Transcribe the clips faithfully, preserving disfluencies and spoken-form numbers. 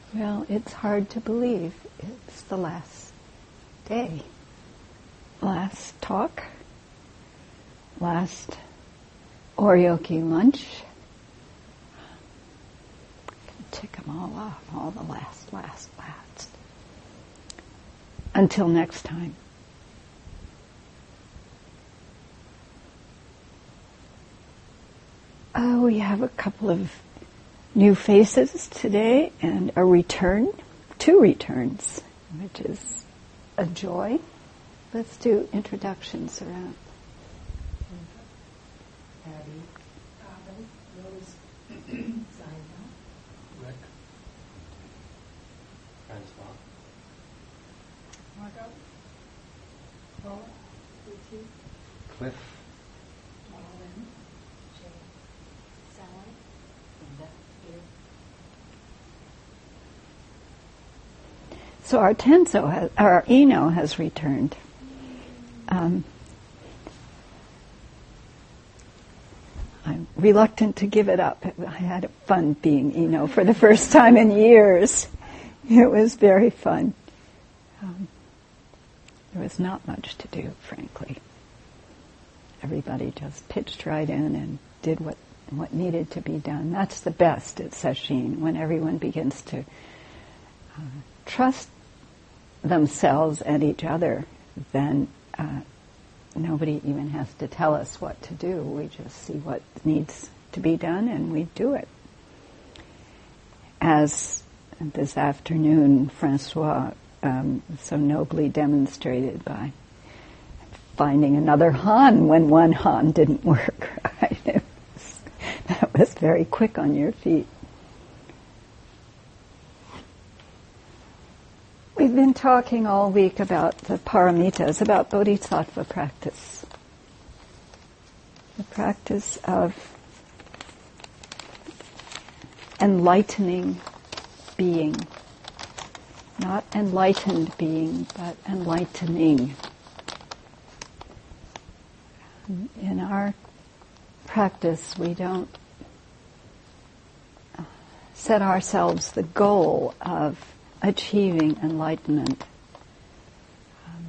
Well, it's hard to believe. It's the last day, last talk, last Oryoki lunch. Tick them all off, all the last, last, last. Until next time. Oh, we have a couple of new faces today and a return, two returns, which is a joy. Let's do introductions around. Abby, Abby, Rose, Zaina, Rick, Francois, Margot, Paula, Lucy, Cliff, Marlon, Jay, Sally, Linda, Peter. So our Tenzo, has, our Eno has returned. Um, I'm reluctant to give it up. I had fun being Eno for the first time in years. It was very fun. Um, there was not much to do, frankly. Everybody just pitched right in and did what, what needed to be done. That's the best at sesshin, when everyone begins to uh, trust themselves and each other, then uh, nobody even has to tell us what to do. We just see what needs to be done and we do it. As this afternoon, Francois um, so nobly demonstrated by finding another Han when one Han didn't work. Right? It was, that was very quick on your feet. We've been talking all week about the paramitas, about bodhisattva practice. The practice of enlightening being. Not enlightened being, but enlightening. In our practice, we don't set ourselves the goal of achieving enlightenment. Um,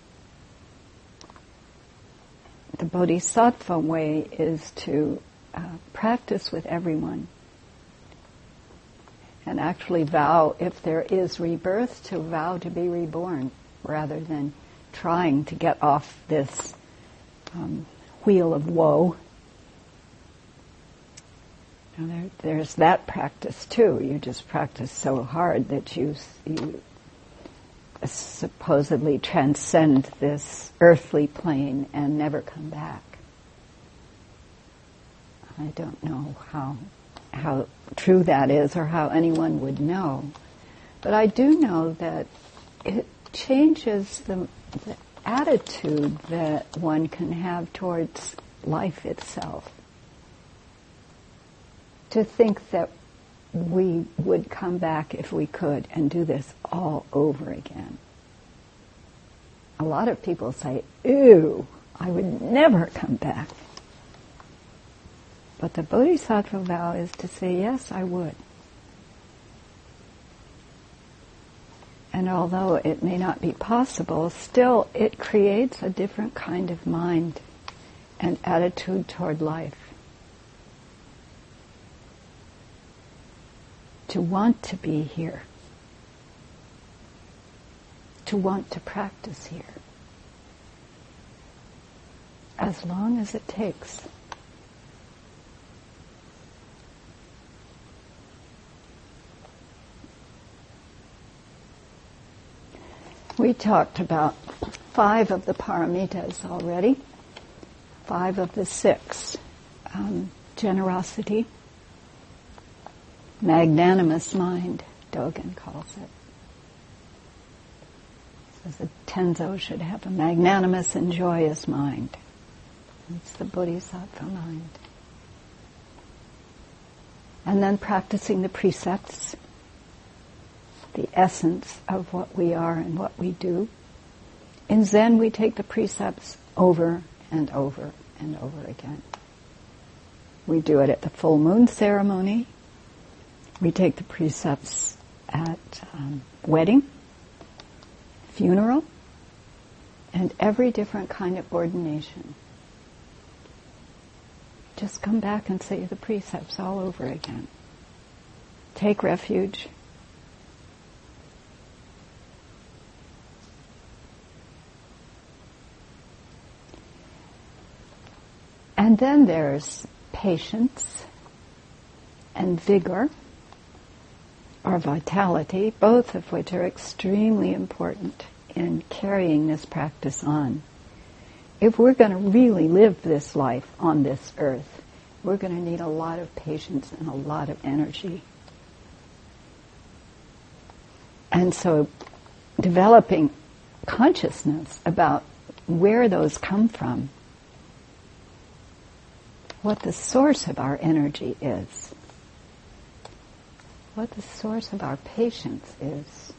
the bodhisattva way is to uh, practice with everyone and actually vow, if there is rebirth, to vow to be reborn rather than trying to get off this um, wheel of woe. There, there's that practice too. You just practice so hard that you, you supposedly transcend this earthly plane and never come back. I don't know how how true that is or how anyone would know. But I do know that it changes the, the attitude that one can have towards life itself. To think that we would come back if we could and do this all over again. A lot of people say, ew, I would never come back. But the bodhisattva vow is to say, yes, I would. And although it may not be possible, still it creates a different kind of mind and attitude toward life. To want to be here, to want to practice here, as long as it takes. We talked about five of the paramitas already, five of the six. Um, generosity, magnanimous mind, Dogen calls it. Says the Tenzo should have a magnanimous and joyous mind. It's the bodhisattva mind. And then practicing the precepts, the essence of what we are and what we do. In Zen, we take the precepts over and over and over again. We do it at the full moon ceremony. We take the precepts at um, wedding, funeral, and every different kind of ordination. Just come back and say the precepts all over again. Take refuge. And then there's patience and vigor, or vitality, both of which are extremely important in carrying this practice on. If we're going to really live this life on this earth, we're going to need a lot of patience and a lot of energy. And so developing consciousness about where those come from, what the source of our energy is, what the source of our patience is.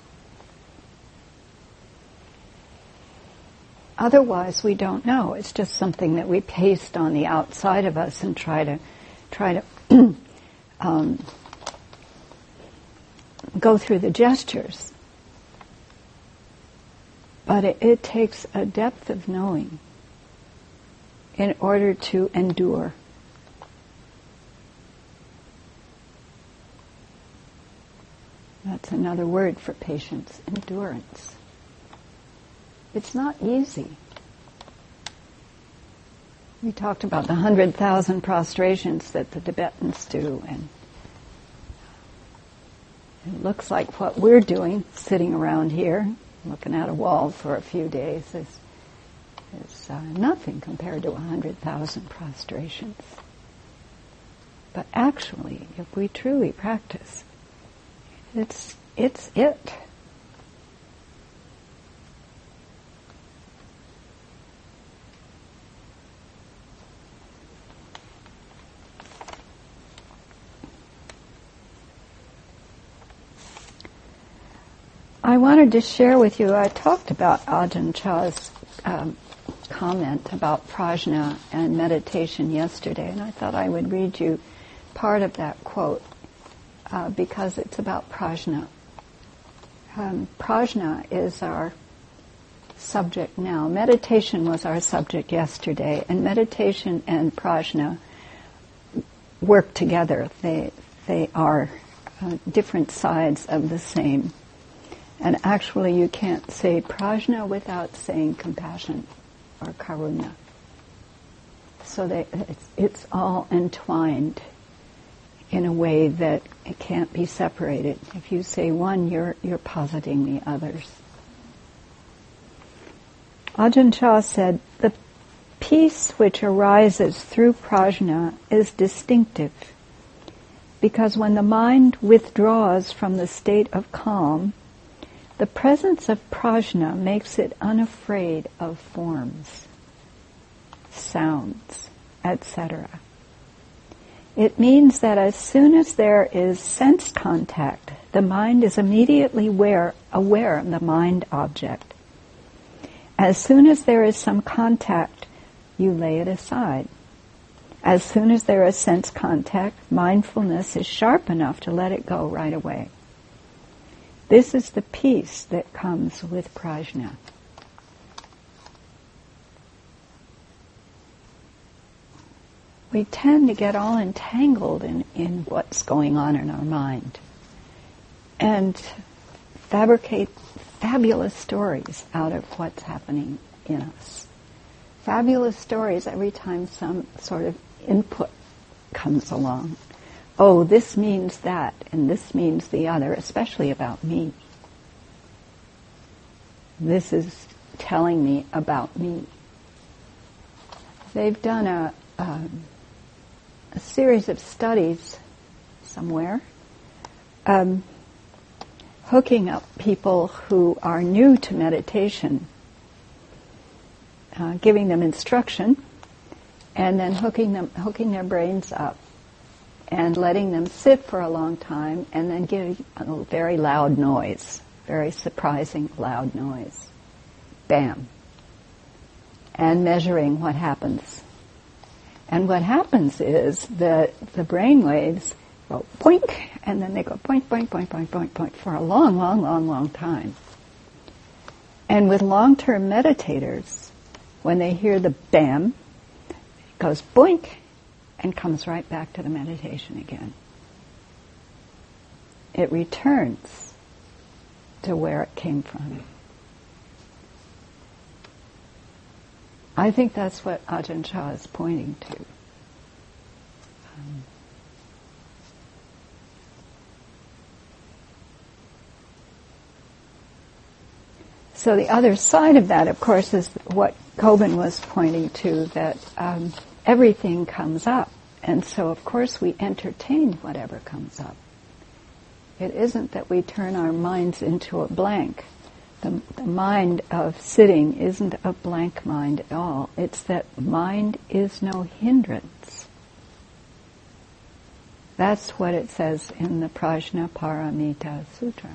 Otherwise, we don't know. It's just something that we paste on the outside of us and try to try to um, go through the gestures. But it, it takes a depth of knowing in order to endure. That's another word for patience, endurance. It's not easy. We talked about the hundred thousand prostrations that the Tibetans do, and it looks like what we're doing, sitting around here, looking at a wall for a few days, is, is uh, nothing compared to a hundred thousand prostrations. But actually, if we truly practice, it's it's it. I wanted to share with you, I talked about Ajahn Chah's um, comment about prajna and meditation yesterday, and I thought I would read you part of that quote uh, because it's about prajna. Um, prajna is our subject now. Meditation was our subject yesterday, and meditation and prajna work together. They, they are uh, different sides of the same. And actually, you can't say prajna without saying compassion or karuna. So they, it's, it's all entwined in a way that it can't be separated. If you say one, you're you're positing the others. Ajahn Chah said, "The peace which arises through prajna is distinctive, because when the mind withdraws from the state of calm, the presence of prajna makes it unafraid of forms, sounds, et cetera. It means that as soon as there is sense contact, the mind is immediately aware, aware of the mind object. As soon as there is some contact, you lay it aside. As soon as there is sense contact, mindfulness is sharp enough to let it go right away. This is the peace that comes with prajna." We tend to get all entangled in, in what's going on in our mind and fabricate fabulous stories out of what's happening in us. Fabulous stories every time some sort of input comes along. Oh, this means that, and this means the other, especially about me. This is telling me about me. They've done a, um, a series of studies somewhere, um, hooking up people who are new to meditation, uh, giving them instruction, and then hooking them, hooking their brains up, and letting them sit for a long time, and then give a very loud noise, very surprising loud noise. Bam. And measuring what happens. And what happens is that the brain waves go boink, and then they go boink, boink, boink, boink, boink, boink for a long, long, long, long time. And with long-term meditators, when they hear the bam, it goes boink and comes right back to the meditation again. It returns to where it came from. I think that's what Ajahn Chah is pointing to. Um, So the other side of that, of course, is what Kobun was pointing to, that um, everything comes up. And so, of course, we entertain whatever comes up. It isn't that we turn our minds into a blank. The, the mind of sitting isn't a blank mind at all. It's that mind is no hindrance. That's what it says in the Prajnaparamita Sutra,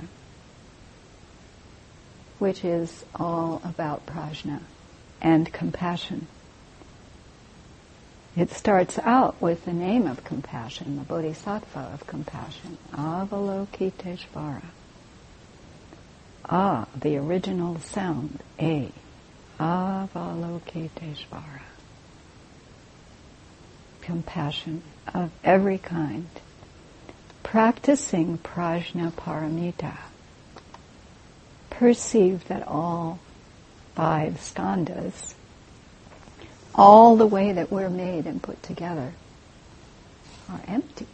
which is all about prajna and compassion. It starts out with the name of compassion, the bodhisattva of compassion, Avalokiteshvara. Ah, the original sound, A, Avalokiteshvara. Compassion of every kind. Practicing prajnaparamita. Perceive that all five skandhas, all the way that we're made and put together, are empty.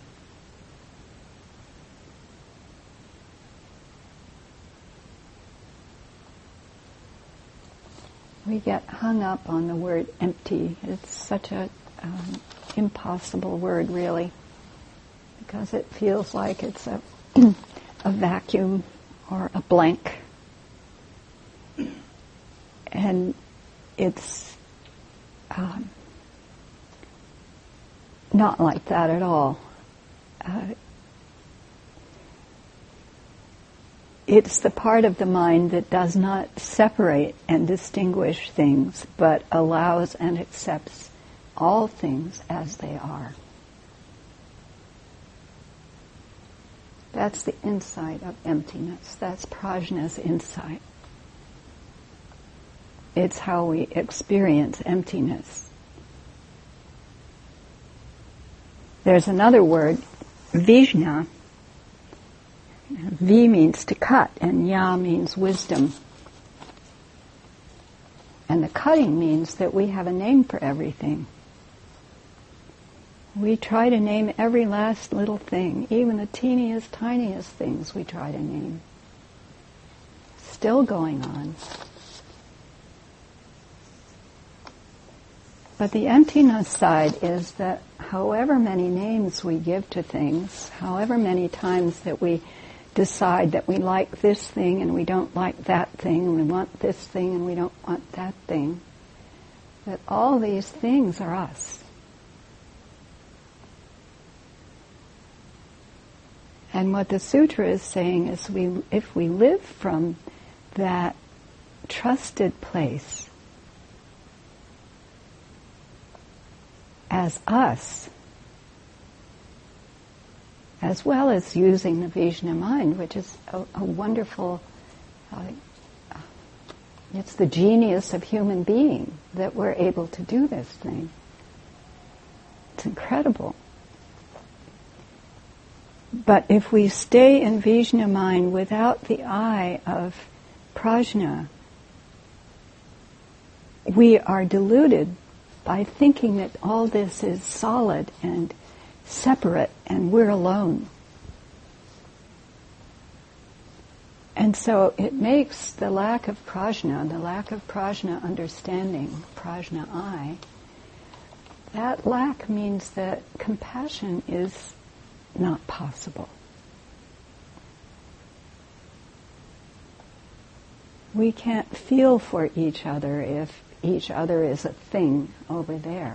We get hung up on the word empty. It's such a um, impossible word, really, because it feels like it's a a vacuum or a blank. And it's um, not like that at all. Uh, it's the part of the mind that does not separate and distinguish things, but allows and accepts all things as they are. That's the insight of emptiness. That's prajna's insight. It's how we experience emptiness. There's another word, vijna. V means to cut, and ya means wisdom. And the cutting means that we have a name for everything. We try to name every last little thing, even the teeniest, tiniest things we try to name. Still going on. But the emptiness side is that however many names we give to things, however many times that we decide that we like this thing and we don't like that thing, and we want this thing and we don't want that thing, that all these things are us. And what the sutra is saying is we, if we live from that trusted place as us, as well as using the Vijna mind, which is a, a wonderful, uh, it's the genius of human being that we're able to do this thing. It's incredible. But if we stay in Vijna mind without the eye of prajna, we are deluded by thinking that all this is solid and separate and we're alone. And so it makes the lack of prajna, the lack of prajna understanding, prajna eye, that lack means that compassion is not possible. We can't feel for each other if each other is a thing over there.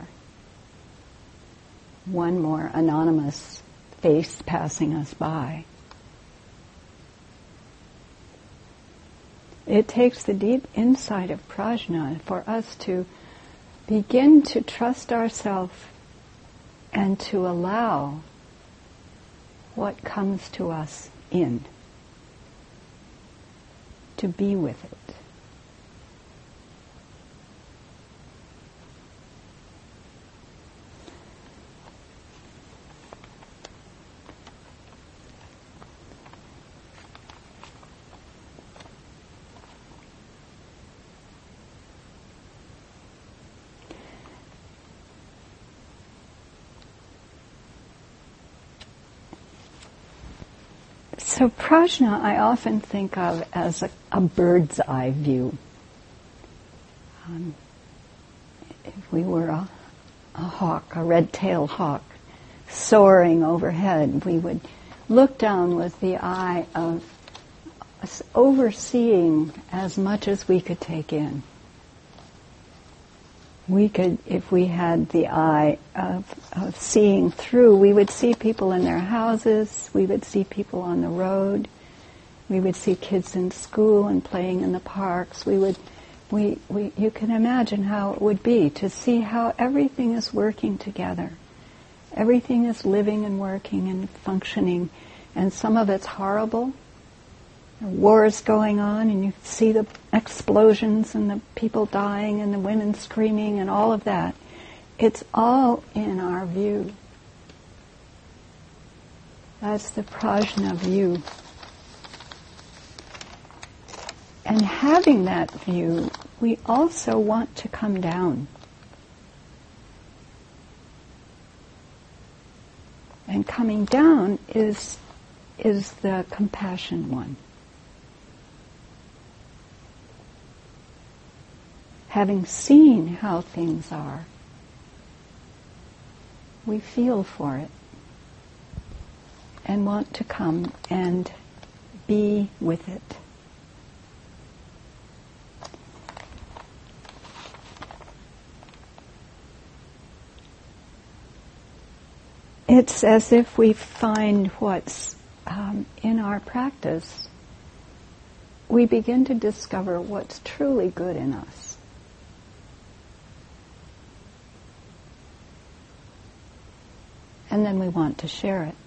One more anonymous face passing us by. It takes the deep insight of prajna for us to begin to trust ourselves and to allow what comes to us in, to be with it. So prajna I often think of as a, a bird's eye view. Um, if we were a, a hawk, a red-tailed hawk, soaring overhead, we would look down with the eye of overseeing as much as we could take in. We could, if we had the eye of, of seeing through, we would see people in their houses, we would see people on the road, we would see kids in school and playing in the parks. We would, we, we, you can imagine how it would be to see how everything is working together. Everything is living and working and functioning, and some of it's horrible. Wars going on, and you see the explosions and the people dying and the women screaming and all of that. It's all in our view. That's the prajna view. And having that view, we also want to come down. And coming down is, is the compassion one. Having seen how things are, we feel for it and want to come and be with it. It's as if we find what's um, in our practice, we begin to discover what's truly good in us. And then we want to share it.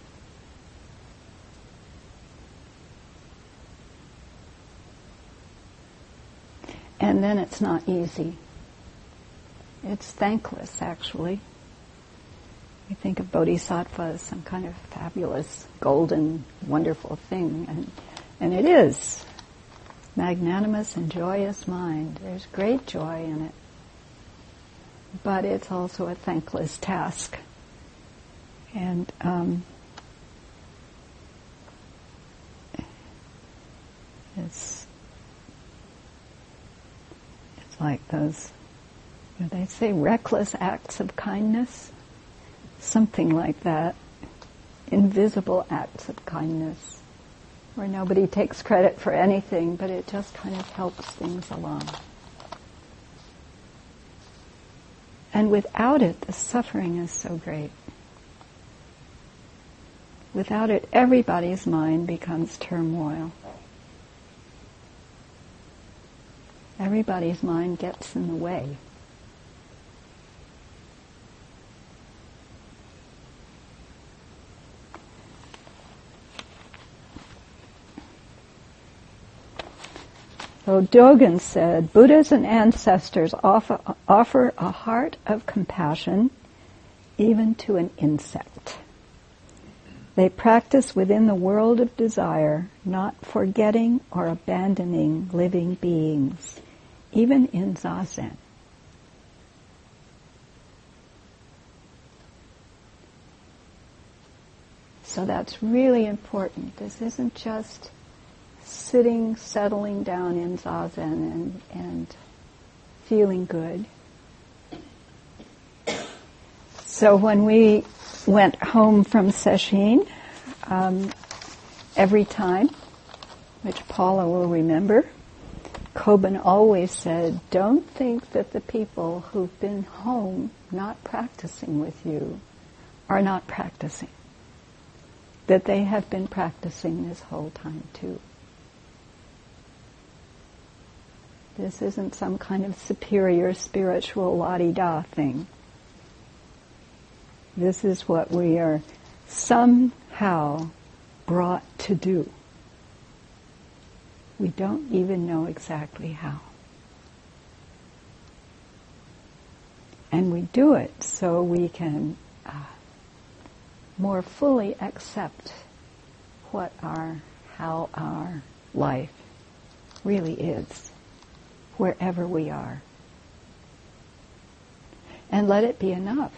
And then it's not easy. It's thankless, actually. We think of bodhisattva as some kind of fabulous, golden, wonderful thing, and, and it is. Magnanimous and joyous mind. There's great joy in it. But it's also a thankless task. And um, it's it's like those, you know, they say reckless acts of kindness, something like that, invisible acts of kindness, where nobody takes credit for anything, but it just kind of helps things along. And without it, the suffering is so great. Without it, everybody's mind becomes turmoil. Everybody's mind gets in the way. So Dogen said, Buddhas and ancestors offer, offer a heart of compassion even to an insect. They practice within the world of desire, not forgetting or abandoning living beings, even in Zazen. So that's really important. This isn't just sitting, settling down in Zazen and, and feeling good. So when we went home from Sesshin, um, every time, which Paula will remember, Kobun always said, don't think that the people who've been home not practicing with you are not practicing. That they have been practicing this whole time too. This isn't some kind of superior spiritual la-di-da thing. This is what we are somehow brought to do. We don't even know exactly how. And we do it so we can uh, more fully accept what our, how our life really is, wherever we are. And let it be enough.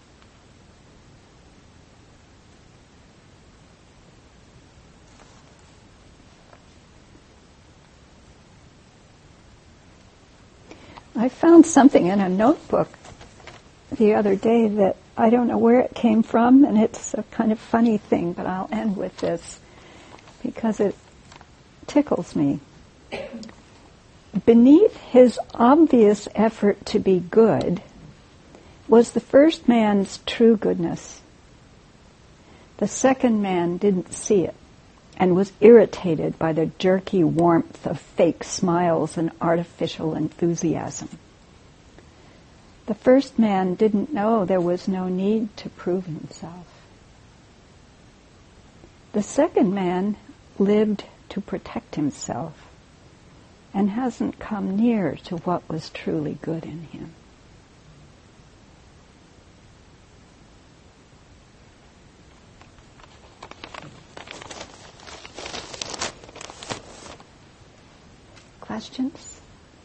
I found something in a notebook the other day that I don't know where it came from, and it's a kind of funny thing, but I'll end with this because it tickles me. Beneath his obvious effort to be good was the first man's true goodness. The second man didn't see it and was irritated by the jerky warmth of fake smiles and artificial enthusiasm. The first man didn't know there was no need to prove himself. The second man lived to protect himself and hasn't come near to what was truly good in him. Questions?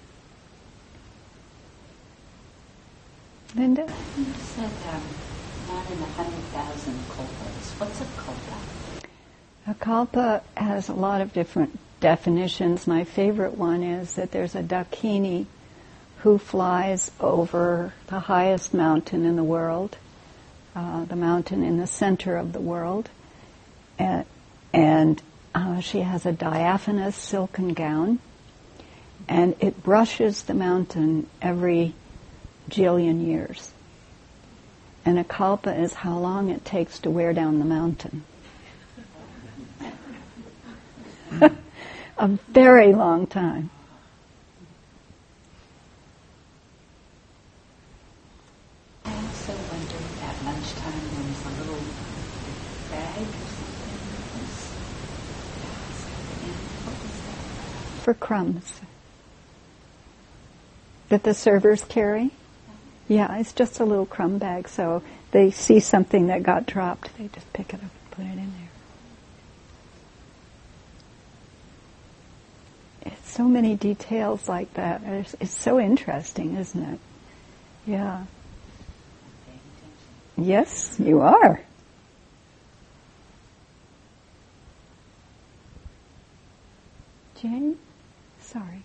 Linda? You said um, one in a hundred thousand kalpas. What's a kalpa? A kalpa has a lot of different definitions. My favorite one is that there's a dakini who flies over the highest mountain in the world, uh, the mountain in the center of the world, and, and uh, she has a diaphanous silken gown, and it brushes the mountain every jillion years. And a kalpa is how long it takes to wear down the mountain. A very long time. I also wondered at lunchtime there was a little bag or something that was passed in. What was that? For crumbs. That the servers carry? Yeah, it's just a little crumb bag, so they see something that got dropped, they just pick it up and put it in there. It's so many details like that. It's, it's so interesting, isn't it? Yeah. Yes, you are. Jane? Sorry.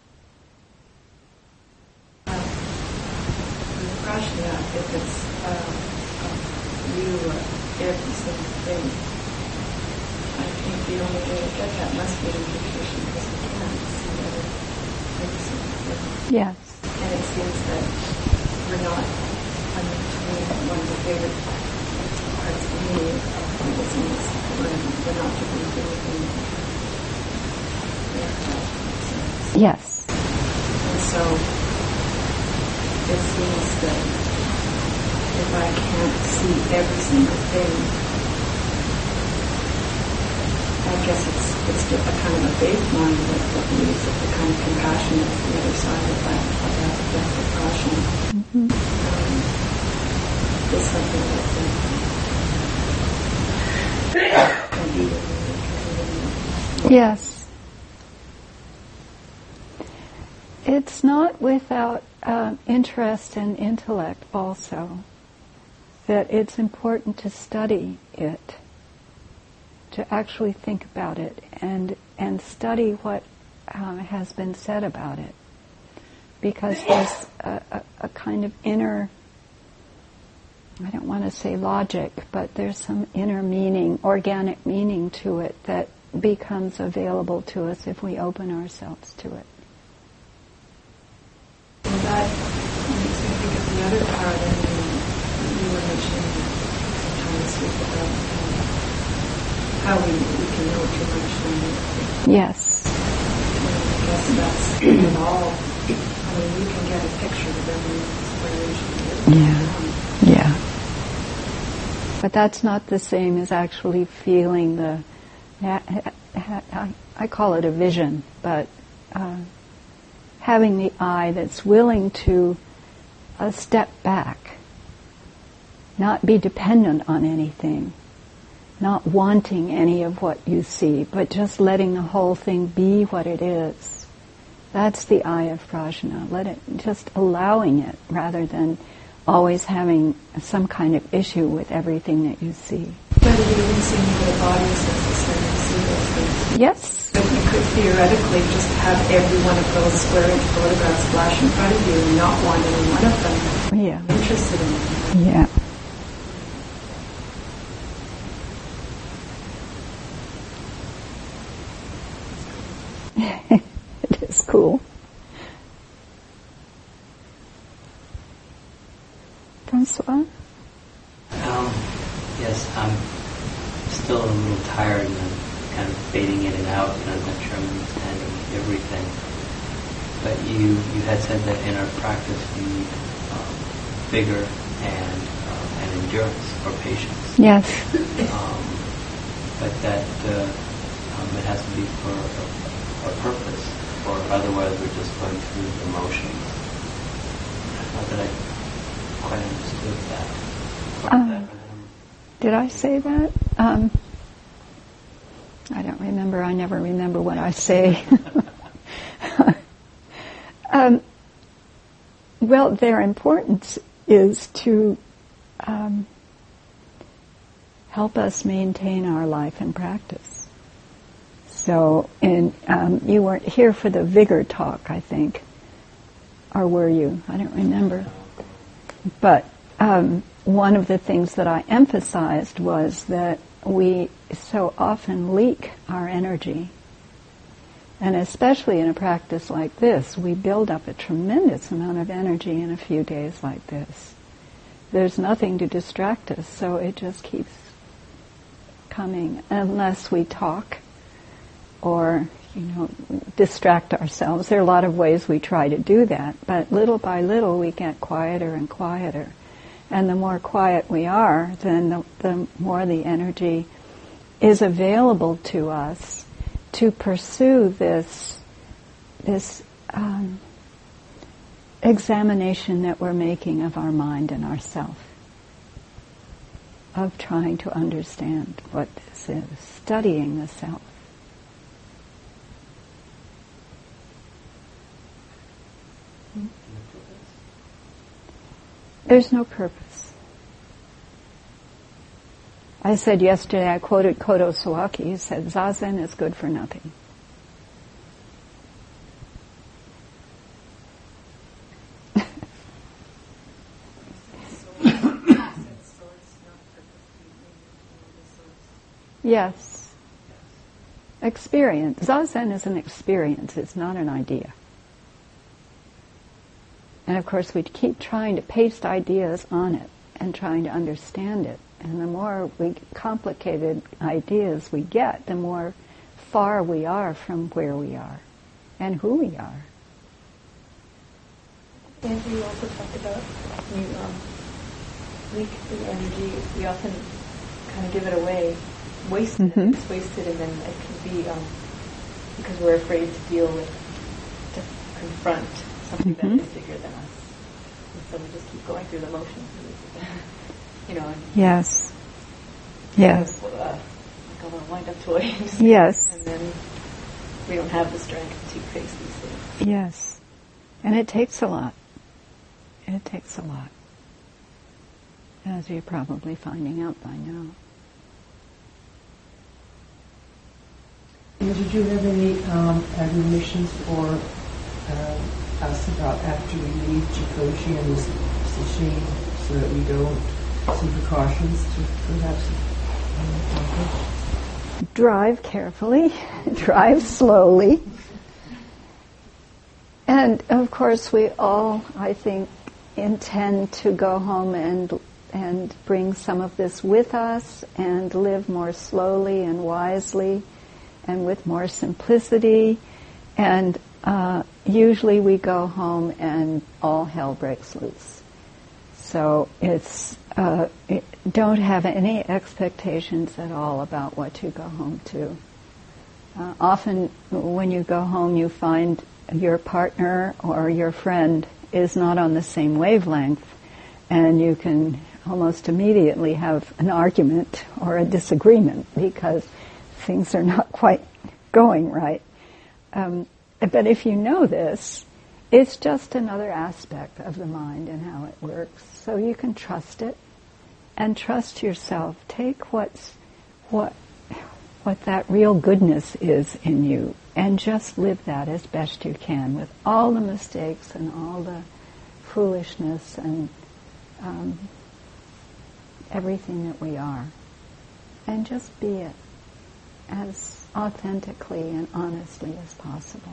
Prashna, if it's uh, you or every single thing, I think the only way to get that must be implication because we can't see every, every single thing. Yes. And it seems that we're not, I mean, to me, one of the favorite parts for me of Buddhism is we're, we're not to be anything. Yes. And so it seems that if I can't see every single thing, I guess it's it's just a kind of a faith mind that, that believes that the kind of compassion that's the other side of that, of that, that compassion Mm-hmm. um, is something that can be with me. Yes. It's not without uh, interest and intellect also that it's important to study it, to actually think about it and and study what um, has been said about it, because there's a, a, a kind of inner, I don't want to say logic, but there's some inner meaning, organic meaning to it that becomes available to us if we open ourselves to it. And that makes me think of the other part that you, you were mentioning sometimes with about um, how we, we can know too much and Yes. and I guess that's it all. I mean, we can get a picture of every inspiration. Yeah. Yeah. But that's not the same as actually feeling the, I, I call it a vision, but uh, having the eye that's willing to uh, step back, not be dependent on anything, not wanting any of what you see, but just letting the whole thing be what it is. That's the eye of prajna. Let it, just allowing it rather than always having some kind of issue with everything that you see. But you even seem the body is necessary to see those things. Yes. But you could theoretically just have every one of those square inch photographs flash in front of you and not want any one of them. Yeah. Interested in it. Yeah. It is cool. Francois? Um, yes, I'm still a little tired and I'm kind of fading in and out, and I'm not sure I'm understanding everything. But you, you had said that in our practice we need um, vigor and, um, and endurance or patience. Yes. Um, but that uh, um, it has to be for a, a purpose, or otherwise we're just going through the motions. Not that I quite understood that. Um, that did I say that? Um, I don't remember. I never remember what I say. um, well, their importance is to um, help us maintain our life and practice. So, and um, you weren't here for the vigor talk, I think, or were you? I don't remember. But um, one of the things that I emphasized was that we so often leak our energy. And especially in a practice like this, we build up a tremendous amount of energy in a few days like this. There's nothing to distract us, so it just keeps coming unless we talk or, you know, distract ourselves. There are a lot of ways we try to do that, but little by little we get quieter and quieter. And the more quiet we are, then the, the more the energy is available to us to pursue this this um, examination that we're making of our mind and ourself, of trying to understand what this is, studying the self. There's no purpose. I said yesterday, I quoted Kodo Sawaki, he said, Zazen is good for nothing. Yes. Experience. Zazen is an experience, it's not an idea. And of course we keep trying to paste ideas on it and trying to understand it. And the more we complicated ideas we get, the more far we are from where we are and who we are. Andrew, you also talked about you um, leak the energy. We often kind of give it away, waste it. Mm-hmm. It's wasted, and then it can be um, because we're afraid to deal with, to confront something Mm-hmm. that is bigger than us. And so we just keep going through the motions. You know. And Yes. Yes. Uh, like a little wind-up toy. Yes. And then we don't have the strength to face these things. Yes. And it takes a lot. It takes a lot. As you're probably finding out by now. And did you have any um, admonitions for um, us about after we leave Jikoji and Sesshin, so that we don't, some precautions to perhaps um, Drive carefully, drive slowly. And of course we all, I think, intend to go home and and bring some of this with us and live more slowly and wisely and with more simplicity. And uh, usually we go home and all hell breaks loose. So it's uh, it, don't have any expectations at all about what you go home to. Uh, often when you go home you find your partner or your friend is not on the same wavelength, and you can almost immediately have an argument or a disagreement because things are not quite going right. Um, but if you know this, it's just another aspect of the mind and how it works. So you can trust it and trust yourself. Take what's what what that real goodness is in you and just live that as best you can with all the mistakes and all the foolishness and um, everything that we are. And just be it as authentically and honestly as possible.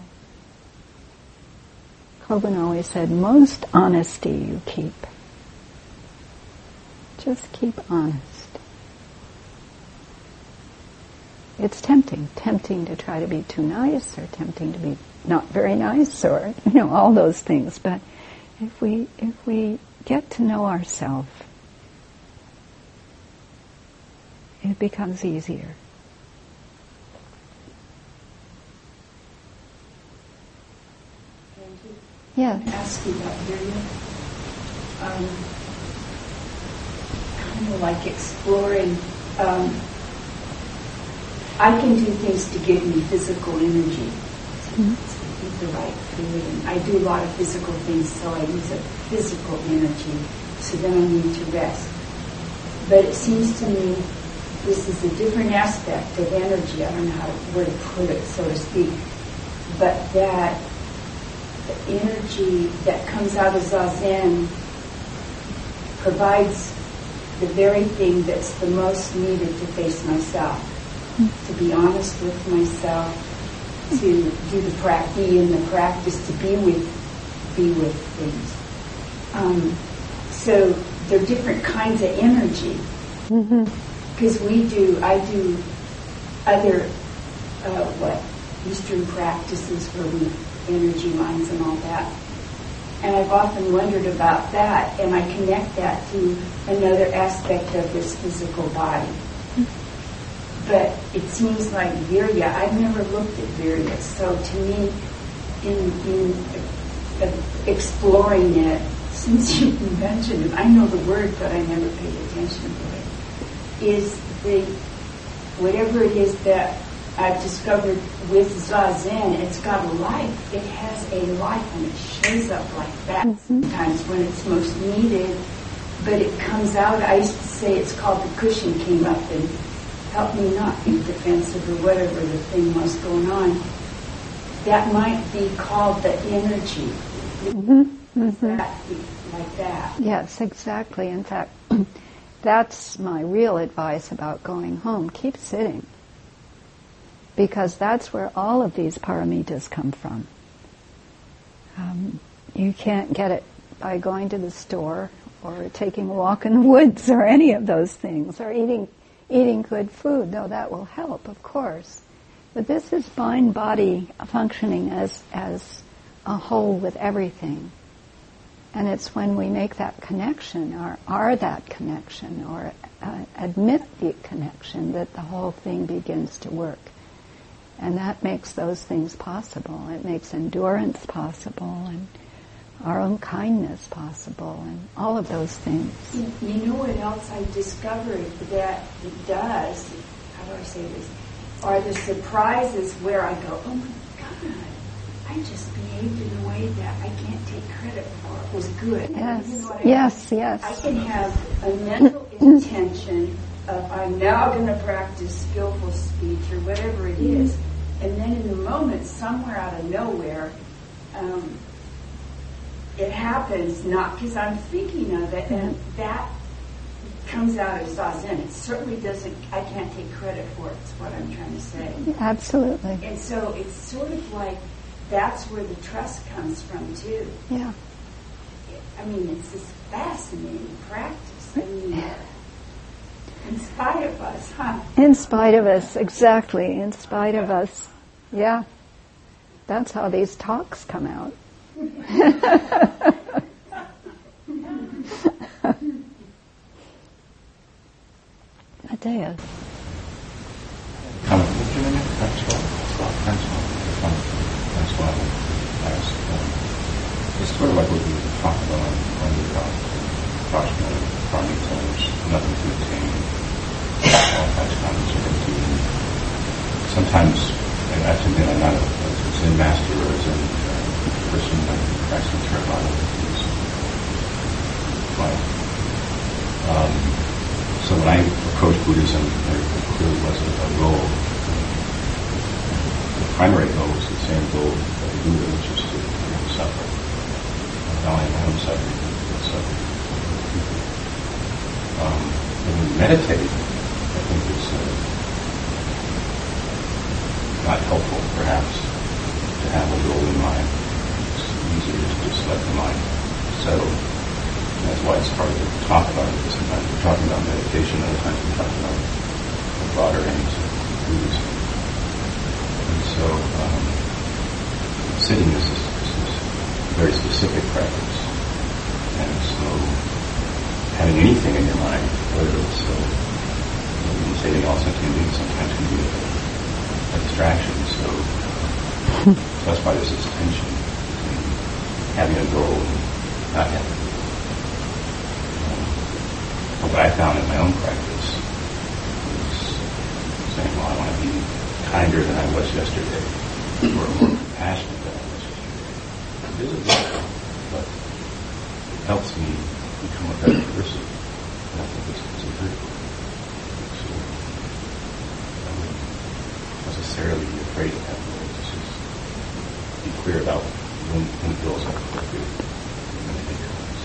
Kobun always said, most honesty you keep. Just keep honest. It's tempting, tempting to try to be too nice or tempting to be not very nice or, you know, all those things. But if we, if we get to know ourselves, it becomes easier. Yeah. Ask you about Virya. Um, kind of like exploring. Um, I can do things to give me physical energy, to, mm-hmm. to eat the right food, and I do a lot of physical things, so I use a physical energy. So then I need to rest. But it seems to me this is a different aspect of energy. I don't know how to, where to put it, so to speak, but that the energy that comes out of Zazen provides the very thing that's the most needed to face myself, mm-hmm. to be honest with myself, to do the practice, be in the practice, to be with, be with things. Um, so there are different kinds of energy. Because mm-hmm. we do, I do other, uh, what, Eastern practices where we energy lines and all that. And I've often wondered about that, and I connect that to another aspect of this physical body. But it seems like Virya, I've never looked at Virya, so to me, in, in uh, exploring it, since you mentioned it, I know the word, but I never paid attention to it, is the, whatever it is that I've discovered with Zazen, it's got a life. It has a life, and it shows up like that mm-hmm. sometimes when it's most needed. But it comes out, I used to say it's called the cushion came up and helped me not be defensive or whatever the thing was going on. That might be called the energy. Mm-hmm. Mm-hmm. That, like that. Yes, exactly. In fact, that's my real advice about going home. Keep sitting. Because that's where all of these paramitas come from. Um, you can't get it by going to the store or taking a walk in the woods or any of those things, or eating eating good food, though that will help, of course. But this is mind-body functioning as as a whole with everything. And it's when we make that connection, or are that connection, or uh, admit the connection, that the whole thing begins to work. And that makes those things possible. It makes endurance possible, and our own kindness possible, and all of those things. You, you know what else I discovered that it does, how do I say this, are the surprises where I go, oh my God, I just behaved in a way that I can't take credit for. It was good. Yes, you know yes, I mean? yes. I can have a mental intention of I'm now going to practice skillful speech or whatever it is. And then in the moment, somewhere out of nowhere, um, it happens, not because I'm thinking of it, and that comes out of Zazen. It certainly doesn't, I can't take credit for it, is what I'm trying to say. Absolutely. And so it's sort of like that's where the trust comes from, too. Yeah. I mean, it's this fascinating practice. I mean, in spite of us, huh? In spite of us, exactly. In spite of us. Yeah. That's how these talks come out. Adeus. Comment. What's your name? Francois. Francois. Francois. Asked. Um, it's sort of like what we were talking about on the approximate farming centers, nothing to attain, all kinds of comments are empty. Sometimes, and that's again, I'm not a, a Zen master or a Zen uh, person, I actually care about it. But, um, so when I approached Buddhism, there clearly was a, a goal. The primary goal was the same goal that the Buddha, which is to remove suffering. Not only my own suffering, but suffering. Um, when we meditate, I think it's uh, not helpful, perhaps, to have a goal in mind. It's easier to just let the mind settle. And that's why it's hard to talk about it. Sometimes we're talking about meditation, other times we're talking about the broader aims of Buddhism. And so, um, sitting is this, this is a very specific practice. And so, having anything in your mind, whether it's uh, even saving all sentient beings, sometimes can be a, a distraction. So, so that's why there's this tension between having a goal and not having it. Um, what I found in my own practice was saying, well, I want to be kinder than I was yesterday, or more compassionate than I was yesterday. It is a goal, but it helps me become a better person. And I think this is a good goal. So I wouldn't necessarily be afraid of that goal. It's just be clear about when, when it feels appropriate and when it becomes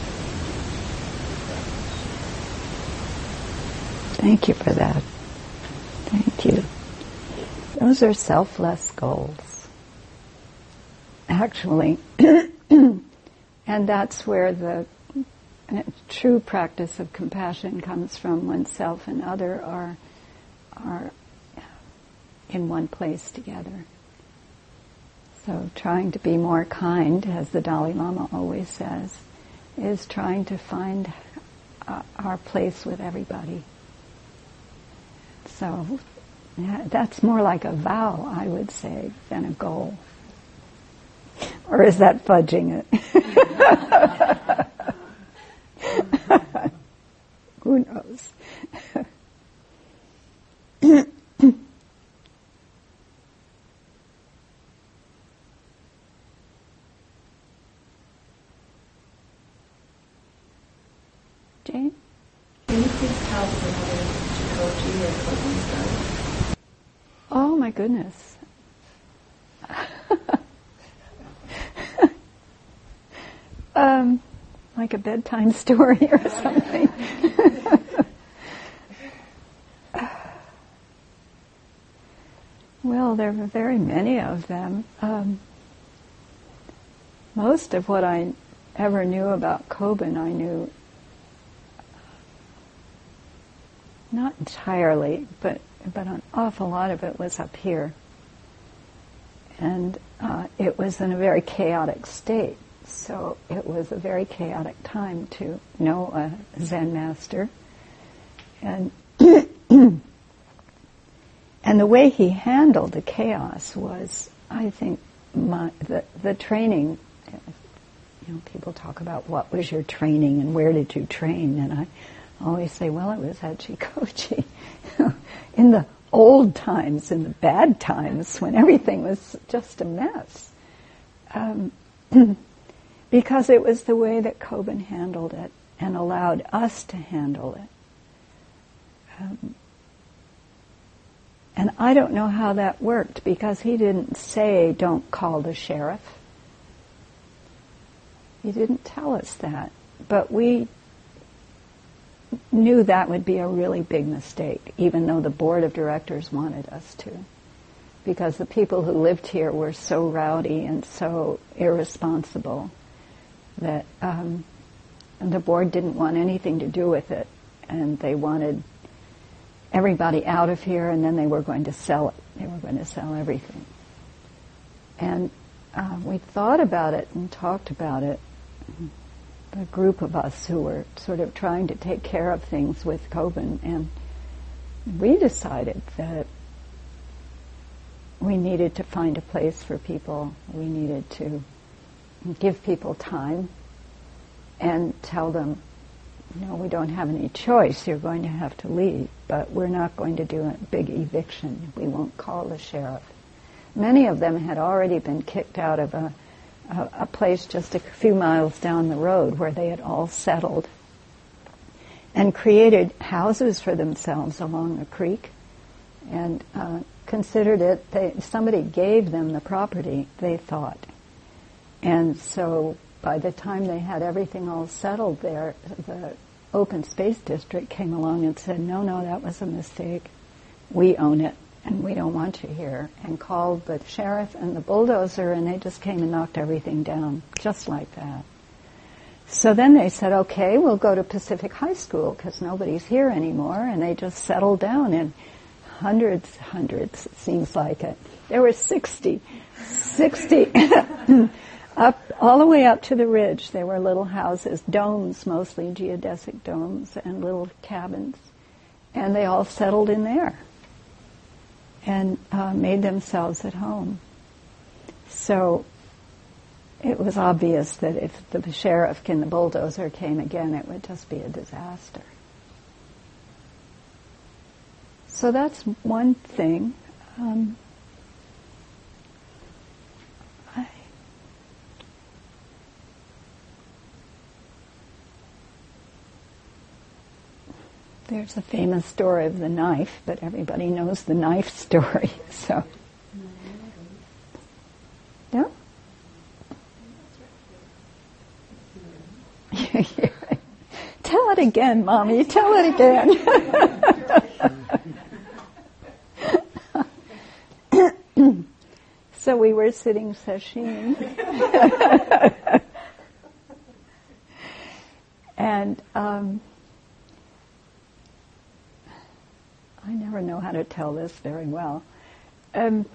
practice. Thank you for that. Thank you. Those are selfless goals, actually. And that's where the true practice of compassion comes from, when self and other are are in one place together. So trying to be more kind, as the Dalai Lama always says, is trying to find uh, our place with everybody. So yeah, that's more like a vow, I would say, than a goal. Or is that fudging it? Who knows? Jane? Can you please tell us another Jikoji or Koben story? Oh my goodness. um, like a bedtime story or something. Well, there were very many of them. Um, most of what I ever knew about Koben, I knew not entirely, but but an awful lot of it was up here. And uh, it was in a very chaotic state. So it was a very chaotic time to know a Zen master. And and the way he handled the chaos was, I think, my, the, the training. You know, people talk about what was your training and where did you train, and I always say, well, it was at Jikoji. In the old times, in the bad times, when everything was just a mess. Um, because it was the way that Koben handled it and allowed us to handle it. Um, and I don't know how that worked, because he didn't say, don't call the sheriff. He didn't tell us that. But we knew that would be a really big mistake, even though the board of directors wanted us to. Because the people who lived here were so rowdy and so irresponsible that um, the board didn't want anything to do with it. And they wanted everybody out of here, and then they were going to sell it. They were going to sell everything. And uh, we thought about it and talked about it. A group of us who were sort of trying to take care of things with Koben, and we decided that we needed to find a place for people. We needed to give people time and tell them, no, we don't have any choice. You're going to have to leave, but we're not going to do a big eviction. We won't call the sheriff. Many of them had already been kicked out of a, a, a place just a few miles down the road where they had all settled and created houses for themselves along the creek, and uh, considered it, they, somebody gave them the property, they thought. And so by the time they had everything all settled there, the Open Space District came along and said, no, no, that was a mistake. We own it, and we don't want you here, and called the sheriff and the bulldozer, and they just came and knocked everything down, just like that. So then they said, okay, we'll go to Pacific High School, because nobody's here anymore, and they just settled down, and hundreds, hundreds, it seems like it. There were sixty, sixty, up, all the way up to the ridge. There were little houses, domes mostly, geodesic domes, and little cabins. And they all settled in there and uh, made themselves at home. So it was obvious that if the sheriff and the bulldozer came again, it would just be a disaster. So that's one thing. Um, I, there's a famous story of the knife, but everybody knows the knife story. So, yeah. Tell it again, Mommy. Tell it again. So we were sitting sesshin, and um, I never know how to tell this very well. Um,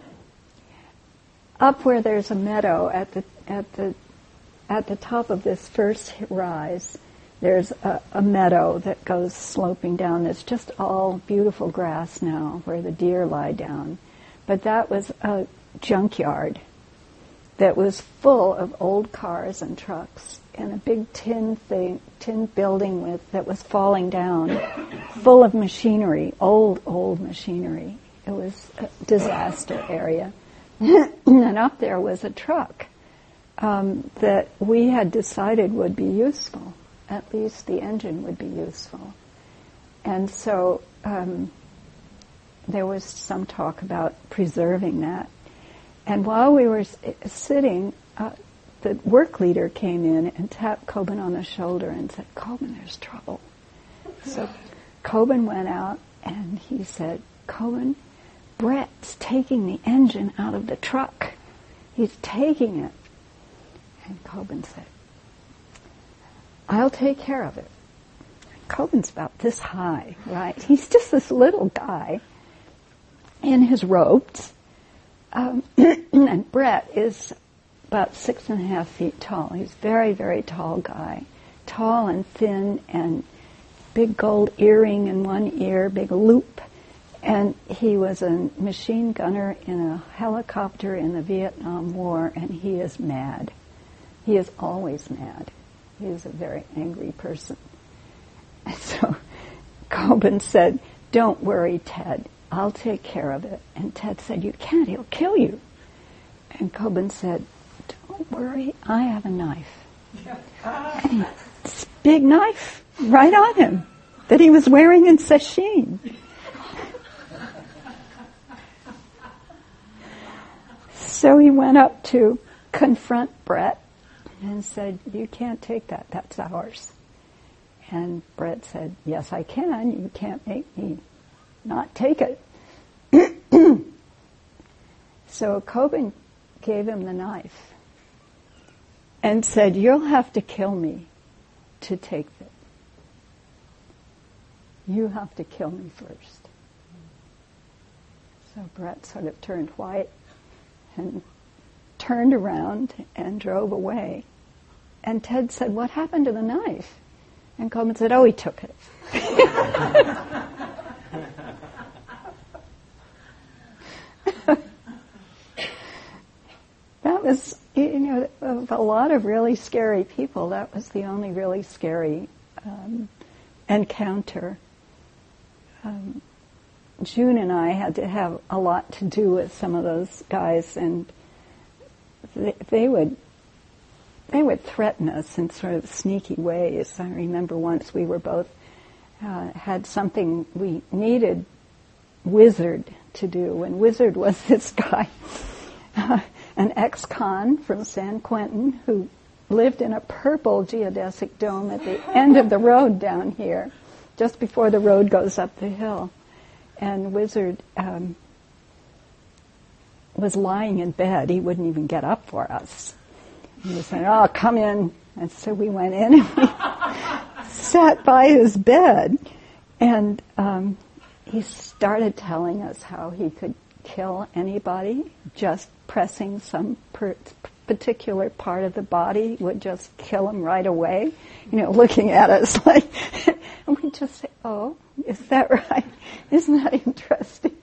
up where there's a meadow at the at the at the top of this first rise, there's a, a meadow that goes sloping down. It's just all beautiful grass now, where the deer lie down. But that was a junkyard that was full of old cars and trucks, and a big tin thing, tin building with that was falling down, full of machinery, old, old machinery. It was a disaster area. And up there was a truck um, that we had decided would be useful. At least the engine would be useful. And so um, there was some talk about preserving that. And while we were s- sitting, uh, the work leader came in and tapped Coben on the shoulder and said, Coben, there's trouble. So Coben went out and he said, Coben, Brett's taking the engine out of the truck. He's taking it. And Coben said, I'll take care of it. Coben's about this high, right? He's just this little guy in his robes. Um, and Brett is about six and a half feet tall. He's a very, very tall guy. Tall and thin and big gold earring in one ear, big loop. And he was a machine gunner in a helicopter in the Vietnam War, and he is mad. He is always mad. He is a very angry person. And so Coben said, don't worry, Ted. I'll take care of it. And Ted said, you can't. He'll kill you. And Coben said, don't worry. I have a knife. And he, this big knife right on him that he was wearing in sesshin. So he went up to confront Brett and said, you can't take that, that's ours. And Brett said, yes, I can. You can't make me not take it. So Coben gave him the knife and said, you'll have to kill me to take it. You have to kill me first. So Brett sort of turned white and turned around and drove away. And Ted said, what happened to the knife? And Coben said, oh, he took it. that was, you know, of a lot of really scary people, that was the only really scary um, encounter. Um, June and I had to have a lot to do with some of those guys, and they, they would they would threaten us in sort of sneaky ways. I remember once we were both uh, had something we needed Wizard to do, and Wizard was this guy, uh, an ex-con from San Quentin who lived in a purple geodesic dome at the end of the road down here, just before the road goes up the hill. And Wizard um, was lying in bed. He wouldn't even get up for us. He was saying, "Oh, come in." And so we went in and we sat by his bed. And um, he started telling us how he could kill anybody. Just pressing some per- particular part of the body would just kill him right away. You know, looking at us like, and we just say, "Oh, is that right? Isn't that interesting?"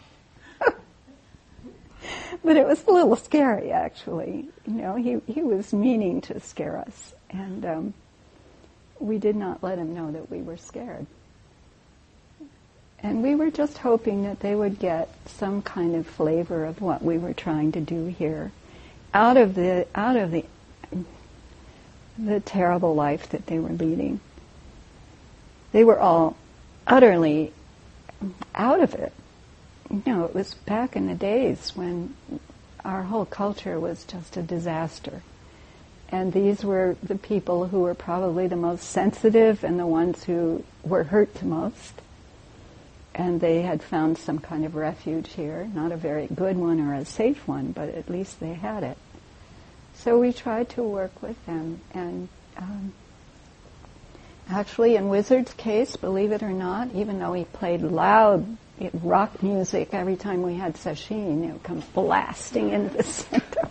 But it was a little scary, actually. You know, he, he was meaning to scare us, and um, we did not let him know that we were scared. And we were just hoping that they would get some kind of flavor of what we were trying to do here, out of the out of the the terrible life that they were leading. They were all utterly out of it. You know, it was back in the days when our whole culture was just a disaster. And these were the people who were probably the most sensitive and the ones who were hurt the most. And they had found some kind of refuge here, not a very good one or a safe one, but at least they had it. So we tried to work with them. And um, actually, in Wizard's case, believe it or not, even though he played loud rock music every time we had sesshin, it would come blasting into the center.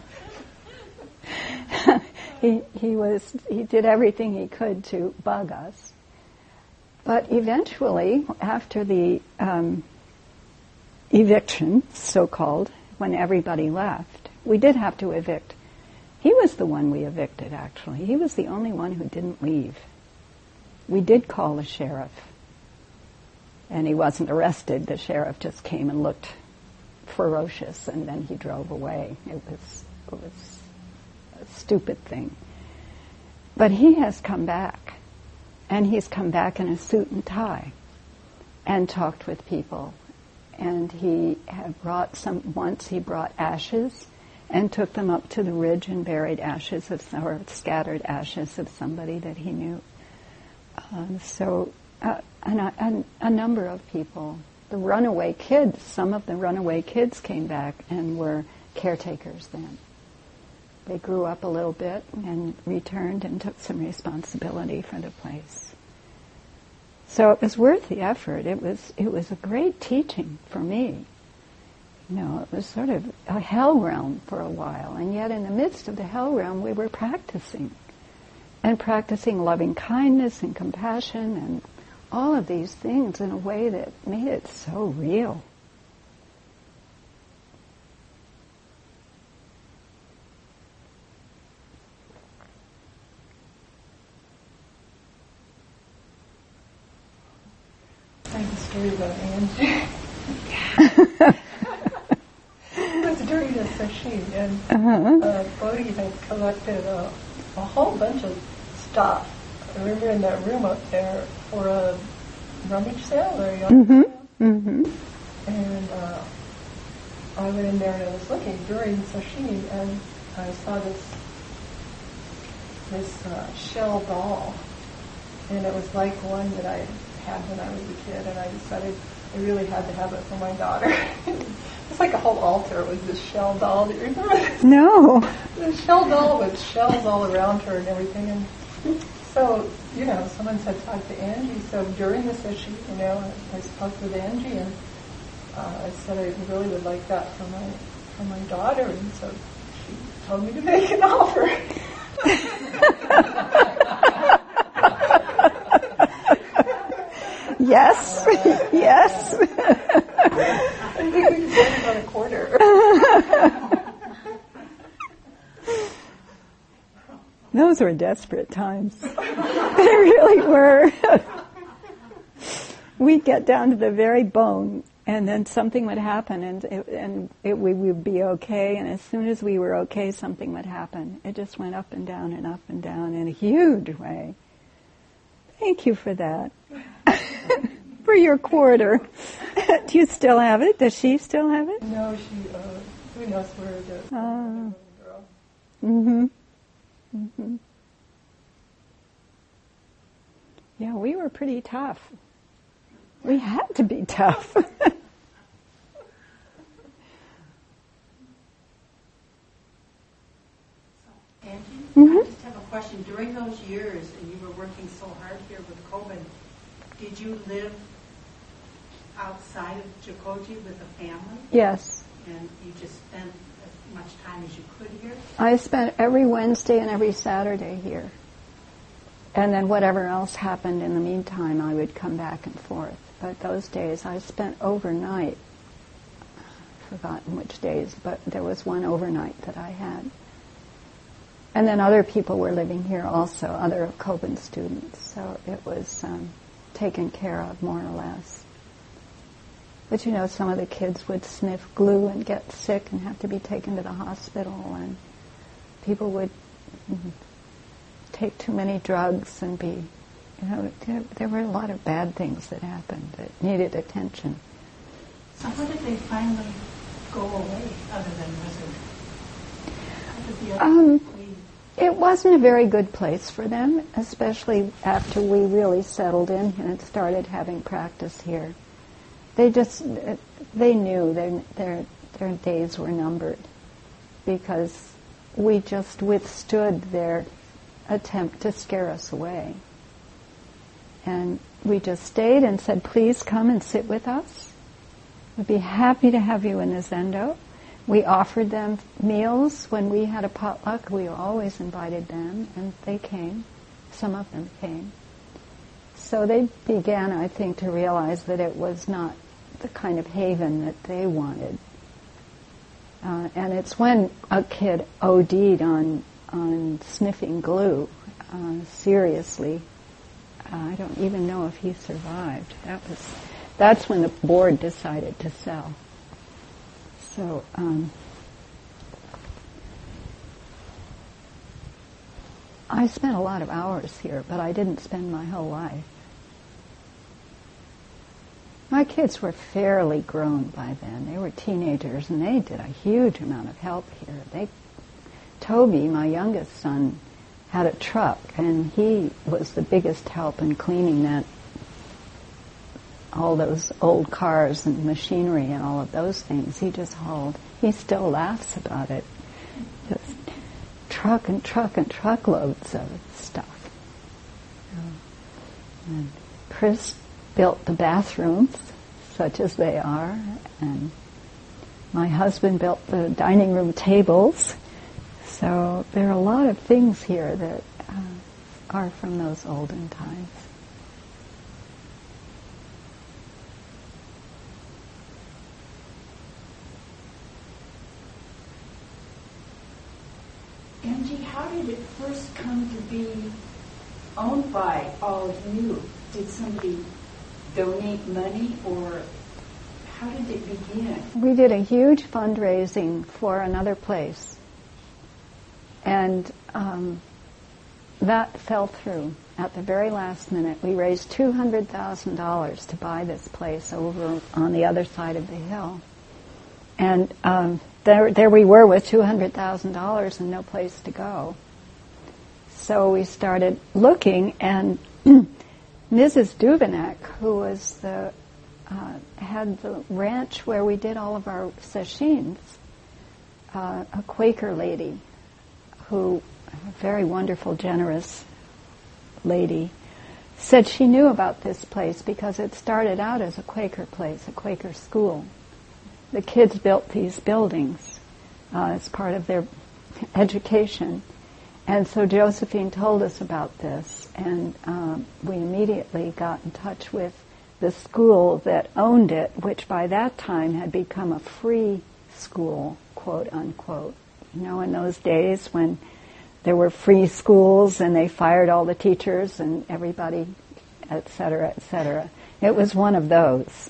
he he was he did everything he could to bug us. But eventually, after the um, eviction, so-called, when everybody left, we did have to evict. He was the one we evicted, actually. He was the only one who didn't leave. We did call the sheriff. And he wasn't arrested. The sheriff just came and looked ferocious, and then he drove away. It was, it was a stupid thing. But he has come back, and he's come back in a suit and tie and talked with people. And he had brought some, once he brought ashes and took them up to the ridge and buried ashes of, or scattered ashes of somebody that he knew. Um, so, uh, and a, and a number of people, the runaway kids, some of the runaway kids came back and were caretakers then. They grew up a little bit and returned and took some responsibility for the place. So it was worth the effort. It was it was a great teaching for me. You know, it was sort of a hell realm for a while, and yet in the midst of the hell realm we were practicing. And practicing loving kindness and compassion and all of these things in a way that made it so real. I have a story about Angie. It was during the sesshin, and Uh-huh. uh, Bodhi had collected a, a whole bunch of stuff. I remember in that room up there for a rummage sale or a yard Mm-hmm. sale. Mm-hmm. And uh, I went in there and I was looking during sashimi, and I saw this this uh, shell doll, and it was like one that I had when I was a kid, and I decided I really had to have it for my daughter. It's like a whole altar with this shell doll. Do you remember this? No. The shell doll with shells all around her and everything. And so, you know, someone said talk to Angie. So during the session, you know, I, I spoke with Angie, and uh, I said I really would like that for my for my daughter. And so she told me to make an offer. Yes. Yes. I think we can get about a quarter. those were desperate times. They really were. We'd get down to the very bone, and then something would happen, and it, and it, we would be okay, and as soon as we were okay, something would happen. It just went up and down and up and down in a huge way. Thank you for that. For your quarter. Do you still have it? Does she still have it? No, she, uh, who knows where it is. Uh, mm-hmm. Mm-hmm. Yeah, we were pretty tough. We had to be tough. Angie, Mm-hmm. I just have a question. During those years, and you were working so hard here with Kobun, did you live outside of Jikoji with a family? Yes. And you just spent as much time as you could here? I spent every Wednesday and every Saturday here. And then whatever else happened in the meantime, I would come back and forth. But those days I spent overnight. I've forgotten which days, but there was one overnight that I had. And then other people were living here also, other Kobun students. So it was um, taken care of more or less. But you know, some of the kids would sniff glue and get sick and have to be taken to the hospital, and people would mm, take too many drugs and be, you know, there, there were a lot of bad things that happened that needed attention. So how did they finally go away, other than Wizard? How did the other Um, leave? It wasn't a very good place for them, especially after we really settled in and started having practice here. They just, they knew their, their, their days were numbered because we just withstood their attempt to scare us away. And we just stayed and said, please come and sit with us. We'd be happy to have you in the Zendo. We offered them meals when we had a potluck. We always invited them, and they came. Some of them came. So they began, I think, to realize that it was not the kind of haven that they wanted. Uh, and it's when a kid OD'd on on sniffing glue, uh, seriously. Uh, I don't even know if he survived. That was that's when the board decided to sell. So um, I spent a lot of hours here, but I didn't spend my whole life. My kids were fairly grown by then. They were teenagers, and they did a huge amount of help here. They, Toby, my youngest son, had a truck, and he was the biggest help in cleaning that, all those old cars and machinery and all of those things. He just hauled. He still laughs about it. Just truck and truck and truckloads of stuff. And Chris built the bathrooms, such as they are, and my husband built the dining room tables. So there are a lot of things here that uh, are from those olden times. Angie, how did it first come to be owned by all of you? Did somebody donate money, or how did it begin? We did a huge fundraising for another place, and um, that fell through at the very last minute. We raised two hundred thousand dollars to buy this place over on the other side of the hill, and um, there, there we were with two hundred thousand dollars and no place to go. So we started looking, and Missus Duvenek, who was the uh, had the ranch where we did all of our sessions, uh, a Quaker lady, who a very wonderful, generous lady, said she knew about this place because it started out as a Quaker place, a Quaker school. The kids built these buildings uh, as part of their education. And so Josephine told us about this, and um, we immediately got in touch with the school that owned it, which by that time had become a free school, quote unquote. You know, in those days when there were free schools, and they fired all the teachers and everybody, et cetera, et cetera. It was one of those.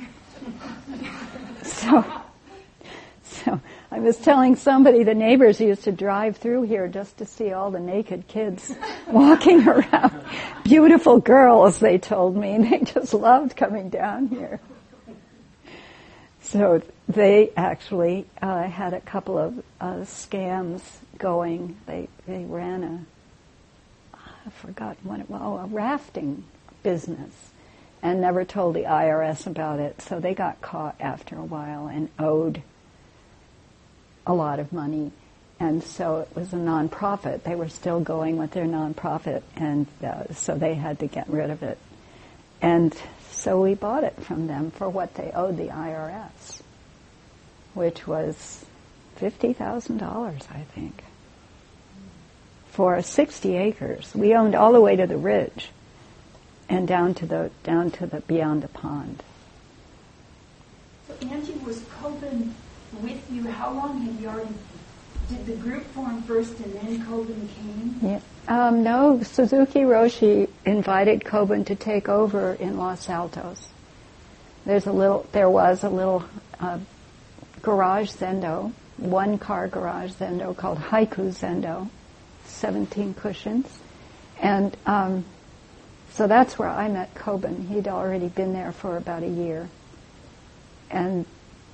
So, so I was telling somebody the neighbors used to drive through here just to see all the naked kids walking around. Beautiful girls, they told me. They just loved coming down here. So they actually uh, had a couple of uh, scams going. They they ran a, I forgot what it was, oh, a rafting business, and never told the I R S about it. So they got caught after a while and owed a lot of money. And so it was a non-profit. They were still going with their non-profit, and uh, so they had to get rid of it. And so we bought it from them for what they owed the I R S, which was fifty thousand dollars, I think, for sixty acres. We owned all the way to the ridge and down to the down to the beyond the pond. So Angie, was Coben with you? How long had you already? Did the group form first and then Coben came? Yeah. Um, no, Suzuki Roshi invited Coben to take over in Los Altos. There's a little. There was a little uh, garage zendo, one-car garage zendo called Haiku Zendo, seventeen cushions, and um, so that's where I met Coben. He'd already been there for about a year, and